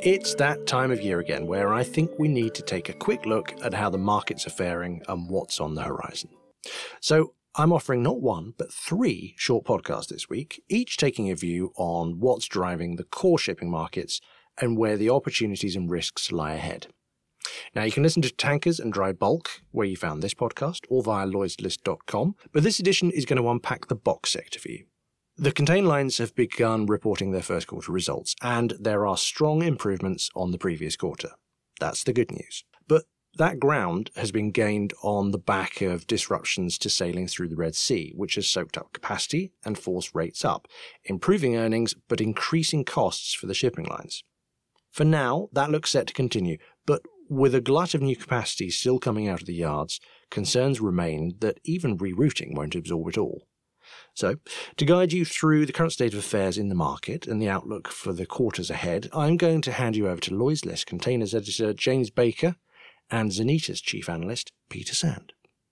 It's that time of year again where I think we need to take a quick look at how the markets are faring and what's on the horizon. So I'm offering not one, but 3 short podcasts this week, each taking a view on what's driving the core shipping markets and where the opportunities and risks lie ahead. Now, you can listen to Tankers and Dry Bulk, where you found this podcast, or via lloydslist.com, but this edition is going to unpack the box sector for you. The container lines have begun reporting their first quarter results, and there are strong improvements on the previous quarter. That's the good news. But that ground has been gained on the back of disruptions to sailing through the Red Sea, which has soaked up capacity and forced rates up, improving earnings but increasing costs for the shipping lines. For now, that looks set to continue, but with a glut of new capacity still coming out of the yards, concerns remain that even rerouting won't absorb it all. So, to guide you through the current state of affairs in the market and the outlook for the quarters ahead, I'm going to hand you over to Lloyd's List Containers editor James Baker and Xeneta's chief analyst Peter Sand.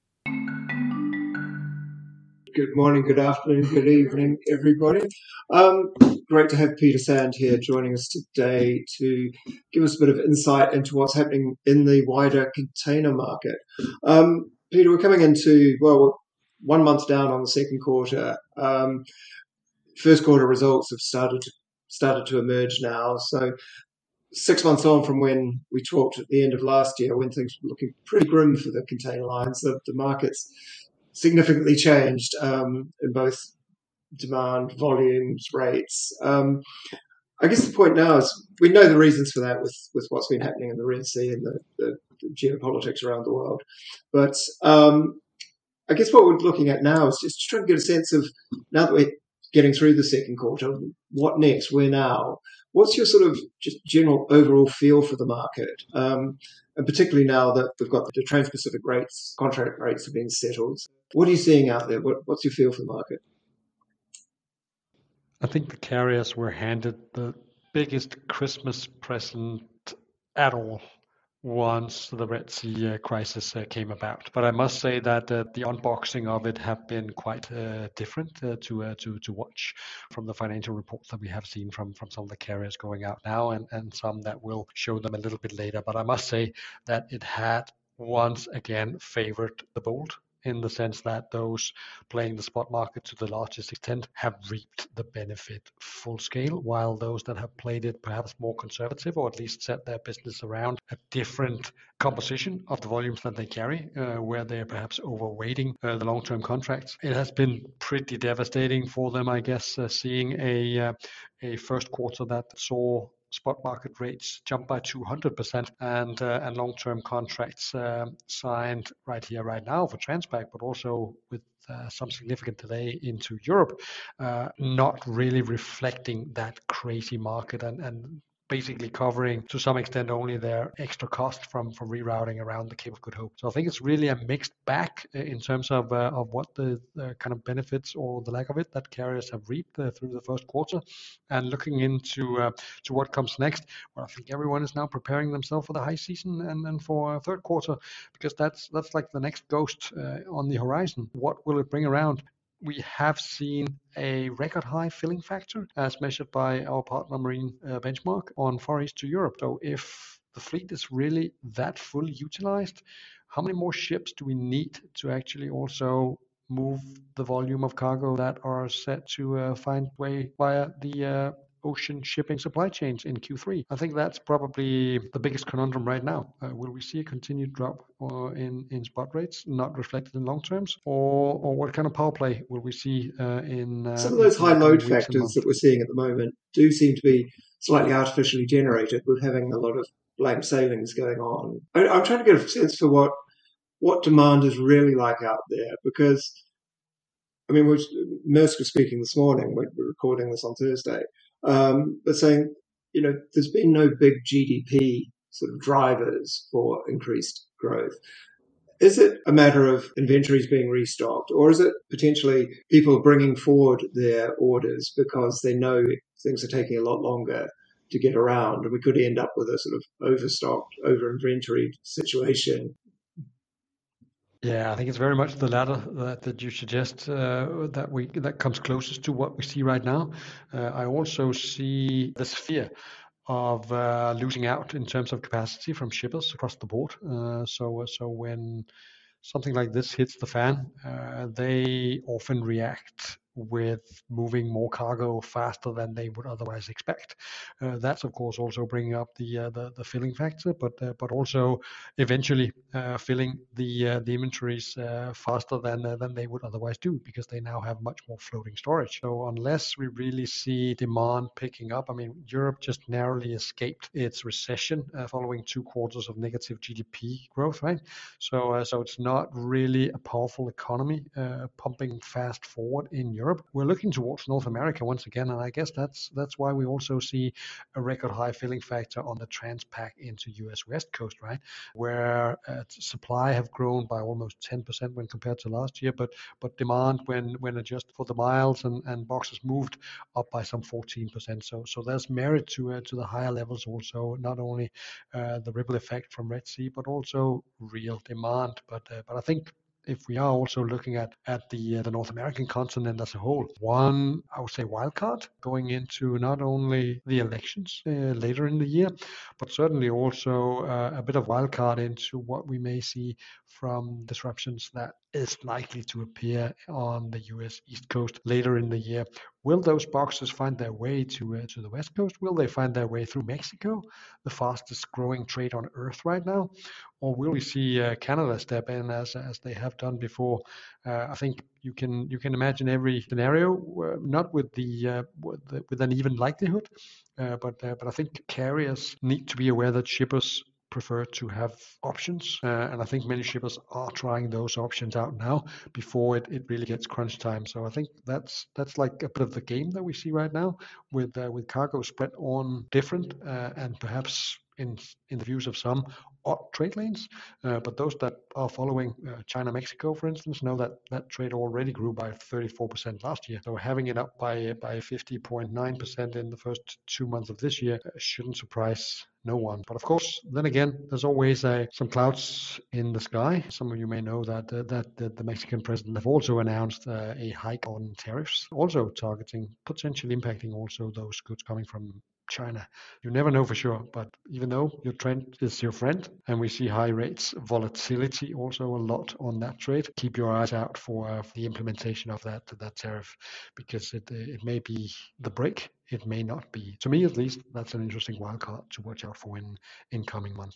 Good morning, good afternoon, good evening, everybody. Great to have Peter Sand here joining us today to give us a bit of insight into what's happening in the wider container market. Peter, we're coming into, we're 1 month down on the second quarter. First quarter results have started to emerge now. So 6 months on from when we talked at the end of last year, when things were looking pretty grim for the container lines, the market's significantly changed in both demand, volumes, rates. I guess the point now is we know the reasons for that with what's been happening in the Red Sea and the geopolitics around the world. But I guess what we're looking at now is just trying to get a sense of, now that we're getting through the second quarter, what next, where now? What's your sort of just general overall feel for the market? And particularly now that we've got the Trans-Pacific rates, contract rates have been settled. What are you seeing out there? What's your feel for the market? I think the carriers were handed the biggest Christmas present at all once the Red Sea crisis came about. But I must say that the unboxing of it have been quite different to watch from the financial reports that we have seen from some of the carriers going out now and some that will show them a little bit later. But I must say that it had once again favored the bold, in the sense that those playing the spot market to the largest extent have reaped the benefit full scale, while those that have played it perhaps more conservative, or at least set their business around a different composition of the volumes that they carry, where they're perhaps overweighting the long-term contracts. It has been pretty devastating for them, I guess, seeing a first quarter that saw spot market rates jump by 200% and long-term contracts signed right here, right now for Transpac, but also with some significant delay into Europe, not really reflecting that crazy market and basically covering to some extent only their extra cost from rerouting around the Cape of Good Hope. So I think it's really a mixed bag in terms of what the kind of benefits or the lack of it that carriers have reaped through the first quarter. And looking into to what comes next, well, I think everyone is now preparing themselves for the high season and for third quarter, because that's like the next ghost on the horizon. What will it bring around? We have seen a record high filling factor as measured by our partner Marine Benchmark on Far East to Europe. So if the fleet is really that fully utilized, how many more ships do we need to actually also move the volume of cargo that are set to find way via the ocean shipping supply chains in Q3? I think that's probably the biggest conundrum right now. Will we see a continued drop in spot rates, not reflected in long terms, or what kind of power play will we see in some of those high load factors that we're seeing at the moment do seem to be slightly artificially generated, with having a lot of blank sailings going on. I'm trying to get a sense for what demand is really like out there, because I mean, Maersk was speaking this morning. We're recording this on Thursday. But saying, there's been no big GDP sort of drivers for increased growth. Is it a matter of inventories being restocked, or is it potentially people bringing forward their orders because they know things are taking a lot longer to get around, and we could end up with a sort of overstocked, over-inventory situation? Yeah, I think it's very much the latter that you suggest, that comes closest to what we see right now. I also see this fear of losing out in terms of capacity from shippers across the board. So when something like this hits the fan, they often react with moving more cargo faster than they would otherwise expect. That's of course also bringing up the filling factor, but also eventually filling the inventories faster than they would otherwise do, because they now have much more floating storage. So unless we really see demand picking up, I mean, Europe just narrowly escaped its recession following 2 quarters of negative GDP growth, right? So it's not really a powerful economy pumping fast forward in Europe. We're looking towards North America once again, and I guess that's why we also see a record high filling factor on the Transpac into US West Coast, right? Where supply have grown by almost 10% when compared to last year, but demand when adjusted for the miles and boxes moved up by some 14%. So there's merit to the higher levels also, not only the ripple effect from Red Sea, but also real demand. But I think if we are also looking at the North American continent as a whole, one, I would say, wild card going into not only the elections later in the year, but certainly also a bit of wild card into what we may see from disruptions that is likely to appear on the US East Coast later in the year. Will those boxes find their way to the West Coast? Will they find their way through Mexico, the fastest growing trade on earth right now? Or will we see Canada step in as they have done before? I think you can imagine every scenario, not with with an even likelihood, but I think carriers need to be aware that shippers prefer to have options, and I think many shippers are trying those options out now before it really gets crunch time. So I think that's like a bit of the game that we see right now, with cargo spread on different and perhaps in the views of some, odd trade lanes. But those that are following China, Mexico, for instance, know that trade already grew by 34% last year. So having it up by 50.9% in the first 2 months of this year shouldn't surprise no one. But of course, then again, there's always some clouds in the sky. Some of you may know that the Mexican president have also announced a hike on tariffs, also targeting, potentially impacting also those goods coming from China. You never know for sure, but even though your trend is your friend and we see high rates, volatility also a lot on that trade, keep your eyes out for the implementation of that tariff, because it may be the break, it may not be. To me, at least, that's an interesting wildcard to watch out for in coming months.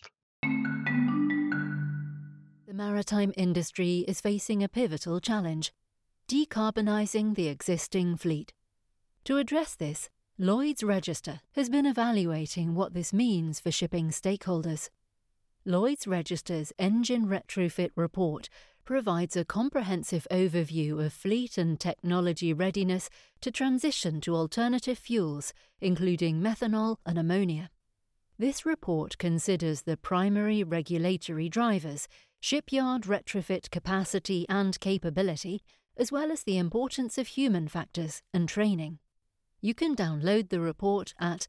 The maritime industry is facing a pivotal challenge: decarbonising the existing fleet. To address this, Lloyd's Register has been evaluating what this means for shipping stakeholders. Lloyd's Register's Engine Retrofit Report provides a comprehensive overview of fleet and technology readiness to transition to alternative fuels, including methanol and ammonia. This report considers the primary regulatory drivers, shipyard retrofit capacity and capability, as well as the importance of human factors and training. You can download the report at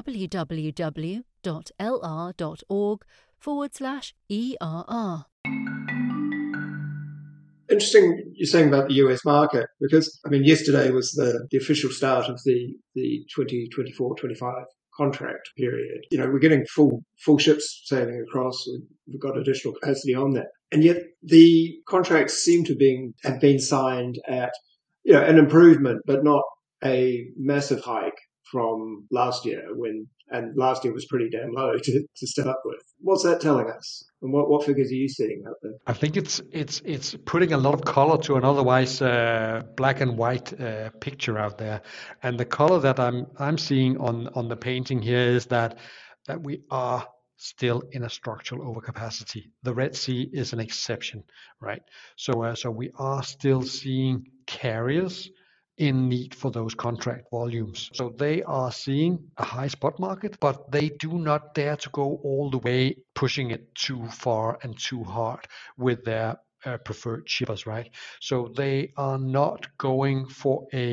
www.lr.org/ERR. Interesting you're saying about the US market, because, I mean, yesterday was the official start of the 2024-25 contract period. You know, we're getting full ships sailing across. We've got additional capacity on that. And yet the contracts seem to have been signed at, you know, an improvement, but not a massive hike from last year, and last year was pretty damn low to start with. What's that telling us? And what figures are you seeing out there? I think it's putting a lot of color to an otherwise black and white picture out there. And the color that I'm seeing on the painting here is that we are still in a structural overcapacity. The Red Sea is an exception, right? So we are still seeing carriers in need for those contract volumes. So they are seeing a high spot market, but they do not dare to go all the way, pushing it too far and too hard with their preferred shippers, right? So they are not going for a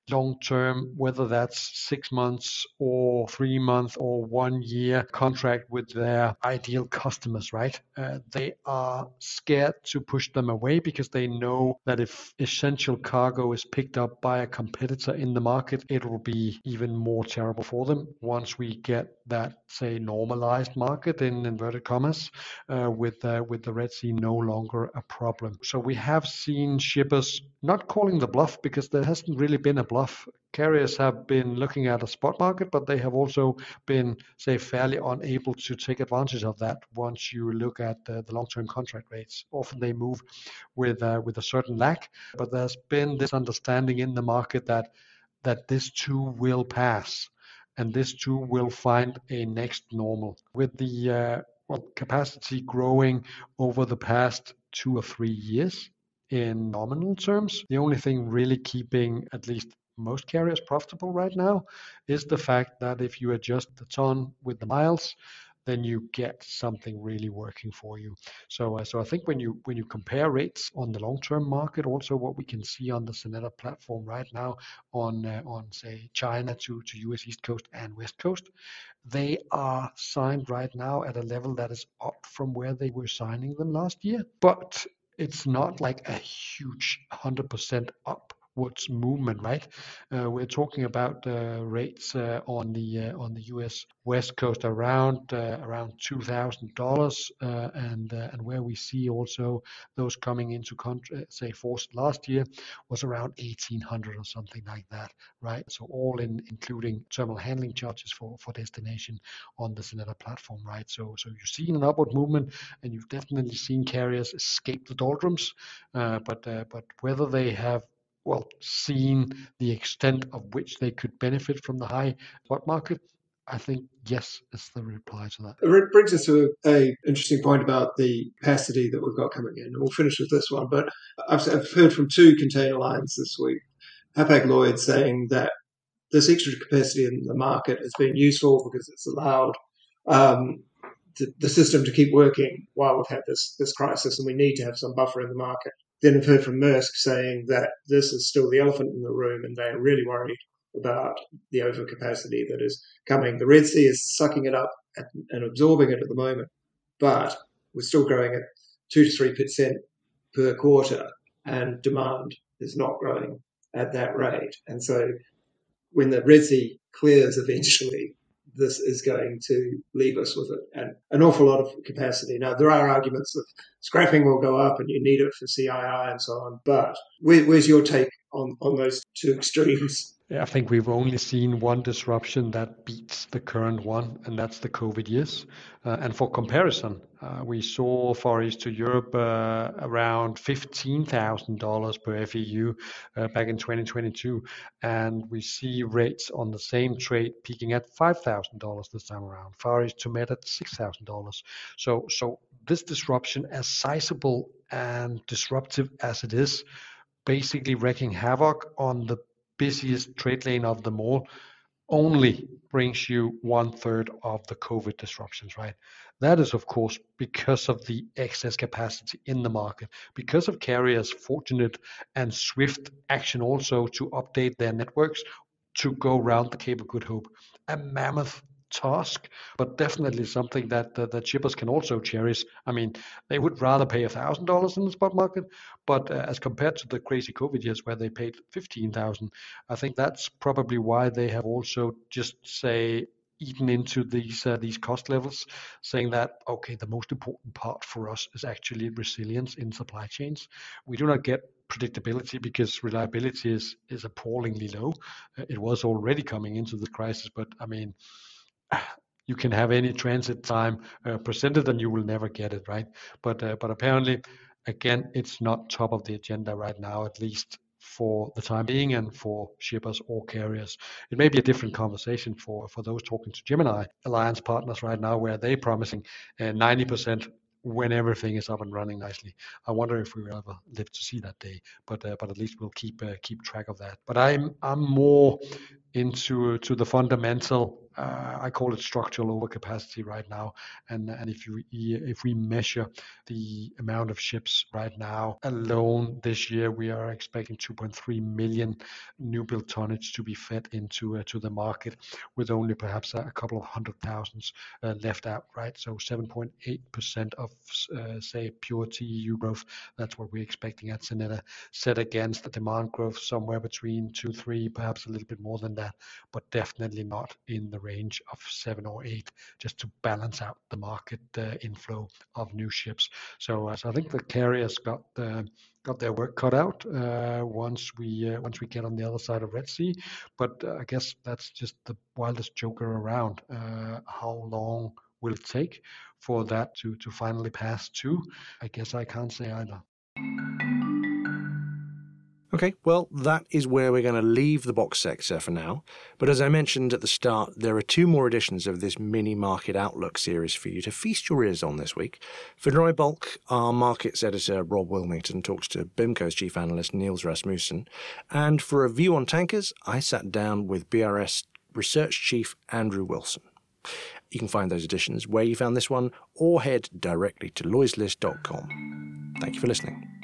long term, whether that's 6 months or 3 months or 1 year contract with their ideal customers, right? They are scared to push them away because they know that if essential cargo is picked up by a competitor in the market, it will be even more terrible for them once we get that, say, normalized market in inverted commas, with the Red Sea no longer a problem. So we have seen shippers not calling the bluff, because there hasn't really been a bluff. Carriers have been looking at a spot market, but they have also been, say, fairly unable to take advantage of that once you look at the long-term contract rates. Often they move with a certain lag, but there's been this understanding in the market that this too will pass, and this too will find a next normal. With the capacity growing over the past 2 or 3 years in nominal terms, the only thing really keeping at least most carriers profitable right now is the fact that if you adjust the ton with the miles, then you get something really working for you. So I think when you compare rates on the long-term market, also what we can see on the Sonata platform right now on say China to US East Coast and West Coast, they are signed right now at a level that is up from where they were signing them last year, but it's not like a huge 100% upwards movement, right? We're talking about rates on the U.S. West Coast around $2,000, and where we see also those coming into say force last year was around 1,800 or something like that, right? So all in, including terminal handling charges for destination on the Sonata platform, right? So you've seen an upward movement, and you've definitely seen carriers escape the doldrums, but whether they have seen the extent of which they could benefit from the high spot market, I think yes is the reply to that. It brings us to a interesting point about the capacity that we've got coming in, and we'll finish with this one. But I've heard from 2 container lines this week, Hapag-Lloyd, saying that this extra capacity in the market has been useful because it's allowed the system to keep working while we've had this crisis, and we need to have some buffer in the market. Then I've heard from Maersk saying that this is still the elephant in the room, and they are really worried about the overcapacity that is coming. The Red Sea is sucking it up and absorbing it at the moment, but we're still growing at 2 to 3% per quarter, and demand is not growing at that rate. And so when the Red Sea clears eventually, this is going to leave us with an awful lot of capacity. Now, there are arguments that scrapping will go up and you need it for CII and so on, but where's your take on those 2 extremes? Yeah, I think we've only seen one disruption that beats the current one, and that's the COVID years. And for comparison, we saw Far East to Europe around $15,000 per FEU back in 2022, and we see rates on the same trade peaking at $5,000 this time around. Far East to Med at $6,000. So this disruption, as sizable and disruptive as it is, basically wreaking havoc on the busiest trade lane of them all, only brings you 1/3 of the COVID disruptions, right? That is, of course, because of the excess capacity in the market, because of carriers' fortunate and swift action also to update their networks to go round the Cape of Good Hope. A mammoth task, but definitely something that shippers can also cherish. I mean, they would rather pay $1,000 in the spot market, but as compared to the crazy COVID years where they paid 15,000, I think that's probably why they have also just eaten into these cost levels, saying that okay, the most important part for us is actually resilience in supply chains. We do not get predictability because reliability is appallingly low. It was already coming into the crisis, but I mean, you can have any transit time presented and you will never get it, right? But apparently, again, it's not top of the agenda right now, at least for the time being, and for shippers or carriers. It may be a different conversation for those talking to Gemini Alliance partners right now, where they're promising 90% when everything is up and running nicely. I wonder if we will ever live to see that day, but at least we'll keep track of that. But I'm more into the fundamental I call it structural overcapacity right now. And if we measure the amount of ships right now alone this year, we are expecting 2.3 million new build tonnage to be fed into to the market, with only perhaps a couple of 100,000 left out, right? So 7.8% of say pure TEU growth. That's what we're expecting at Xeneta, set against the demand growth somewhere between 2-3, perhaps a little bit more than that, but definitely not in the range of 7 or 8, just to balance out the market inflow of new ships. So I think the carriers got their work cut out once we get on the other side of Red Sea. But I guess that's just the wildest joker around. How long will it take for that to finally pass too? I guess I can't say either. Okay, well, that is where we're going to leave the box sector for now. But as I mentioned at the start, there are 2 more editions of this mini market outlook series for you to feast your ears on this week. For dry bulk, our markets editor Rob Wilmington talks to BIMCO's chief analyst Niels Rasmussen. And for a view on tankers, I sat down with BRS research chief Andrew Wilson. You can find those editions where you found this one, or head directly to lloydslist.com. Thank you for listening.